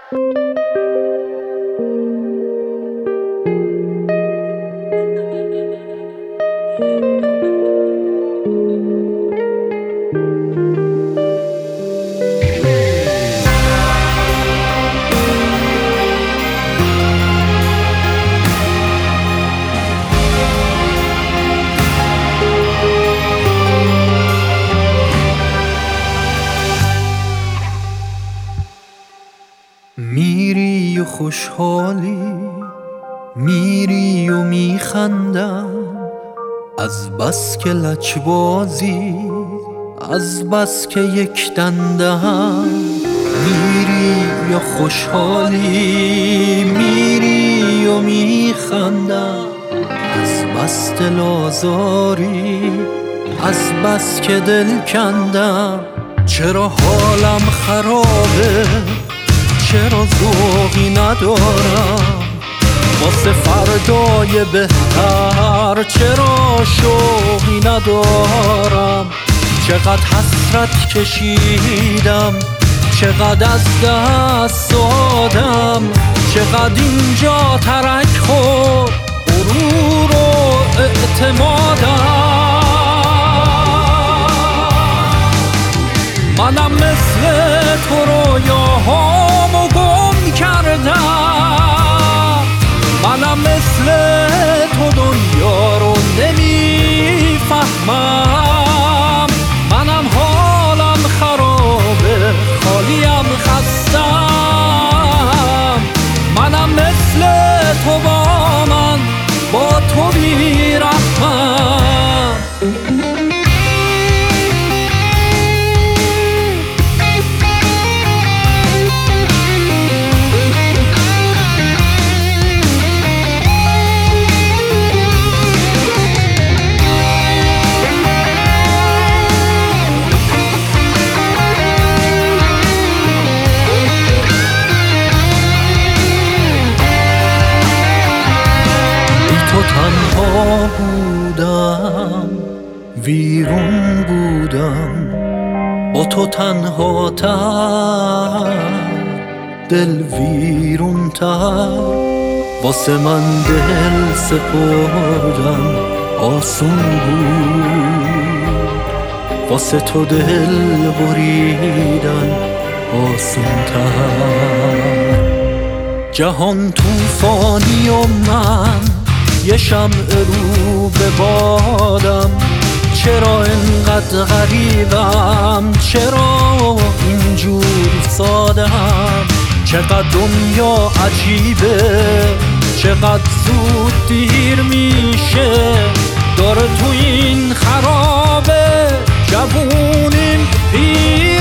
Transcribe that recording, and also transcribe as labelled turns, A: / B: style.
A: میری و خوشحالی، میری و میخندم، از بس که لجبازی، از بس که یک دندم. میری یا خوشحالی، میری و میخندم، از بس دل آزاری، از بس که دل کندم. چرا حالم خرابه، چرا ذوقی ندارم واسه فردای بهتر، چرا شوقی ندارم. چقدر حسرت کشیدم، چقدر از دست دادم، چقدر اینجا ترک خورد غرور و اعتمادم. منم مثل تو رویاهامو گم کردم، منم مثل تو دنیا رو نمیفهمم. منم حالم خرابه، خالیم خستم. منم مثل تو با من، با تو بی‌رحمم. تنها بودم، ویرون بودم، با تو تنها تر، دل ویرون تر. واسه من دل سپردن آسون بود، واسه تو دل بریدن آسون تر. جهان طوفانی و من یه شمع رو به بادم. چرا اینقدر غریبم، چرا اینجوری سادم؟ چقدر دنیا عجیبه، چقدر زود دیر میشه. داره تو این خرابه جوونیم پیر